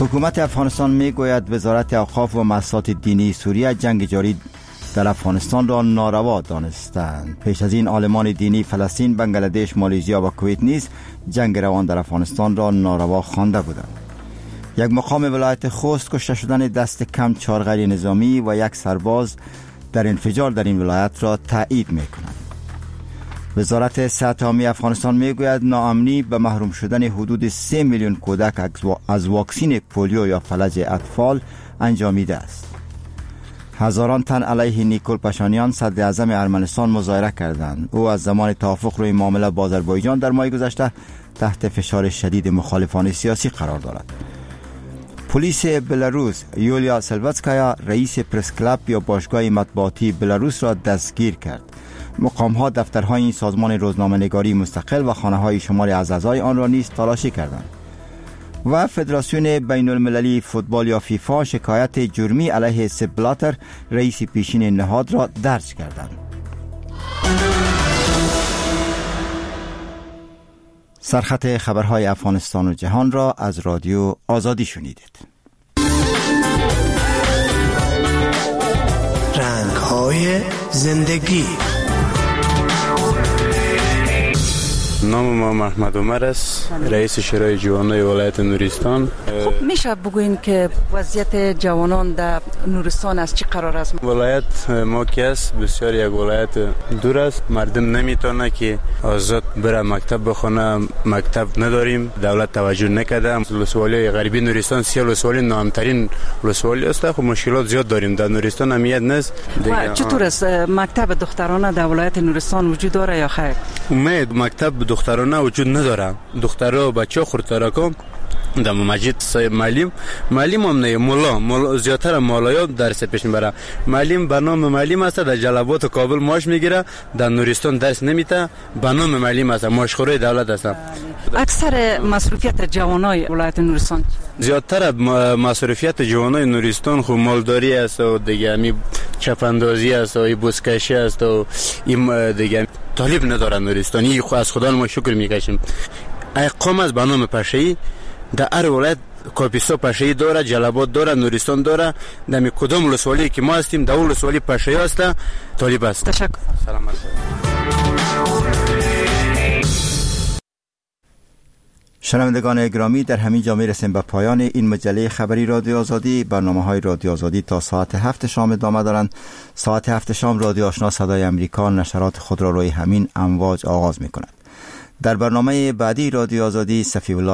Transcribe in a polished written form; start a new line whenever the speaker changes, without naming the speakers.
حکومت افغانستان میگوید وزارت اوقاف و مؤسسات دینی سوریه جنگ جاری در افغانستان را ناروا دانستند. پیش از این عالمان دینی فلسطین، بنگلادش، مالزی و کویت نیز جنگ روان در افغانستان را ناروا خوانده بودند. یک مقام ولایت خوست کشته شدن دست کم 4 غیر نظامی و 1 سرباز در انفجار در این ولایت را تایید می‌کند. وزارت صحت عامه افغانستان میگوید ناامنی به محروم شدن حدود 3 میلیون کودک از واکسین پولیو یا فلج اطفال انجامیده است. هزاران تن علیه نیکول پاشانیان صدر اعظم ارمنستان مظاهره کردند. او از زمان توافق روی معامله با آذربایجان در ماه گذشته تحت فشار شدید مخالفان سیاسی قرار دارد. پلیس بلاروس یولیا سلواتسکایا رئیس پرس کلاب یا باشگاه مطبوعاتی بلاروس را دستگیر کرد. مقام‌ها دفترهای این سازمان روزنامه‌نگاری مستقل و خانه‌های شماری از اعضای آن را نیز تلاشی کردند. و فدراسیون بین المللی فوتبال یا فیفا شکایت جرمی علیه سپ بلاتر رئیس پیشین نهاد را درج کردند. سرخط خبرهای افغانستان و جهان را از رادیو آزادی شنیدید.
رنگ‌های زندگی.
نام ما محمد عمر است، رئیس شورای جوانان ولایت نورستان.
خب میشه بگوین که وضعیت جوانان در نورستان از چی قرار است؟
ولایت ما که است بسیار یک ولایت دور است، مردم نمیتونه که آزاد بره مکتب بخونه، مکتب نداریم، دولت توجه نکرده. ولسوالی غربی نورستان 3 ولسوالی نامترین ولسوالی است. خب مشکلات زیاد داریم در نورستان، امنیت نیست.
چطور است مکتب دخترانه در ولایت نورستان وجود داره یا خیر؟
مکتب دخترانه وجود نداره. دخترها و بچه‌ها خردترکم در مسجد معلم هم نه، مولا زیاتر مولایا درس پیش میبره. معلم به نام معلم است، در جلبات و کابل معاش میگیره، در نورستان درس نمیده، به نام معلم است، ماشخوره دولت است.
اکثر مصروفیت جوانای ولایت نورستان
زیاتر مصروفیت جوانای نورستان خو مالداری است و دیگه می چپاندازی است و بوسکشی است و این دیگه طالب ندارن نورستانی. خو از خدا ما شکر میکشیم. اقام از به نام پشه‌ای در هر ولایت کاپیسا پشه‌ای داره، جلبات داره، نورستان داره. در کدام ولسوالی که ما هستیم در ولسوالی پشه‌ای است، طالب است.
تشکر.
سلام علیکم.
شنوندگان گرامی، در همین جا میرسیم به پایان این مجله خبری رادیو آزادی. برنامه‌های رادیو آزادی تا ساعت 7 شام ادامه دارند. ساعت 7 شام رادیو آشنا صدای امریکا نشرات خود را روی همین امواج آغاز می‌کند. در برنامه بعدی رادیو آزادی صفی الله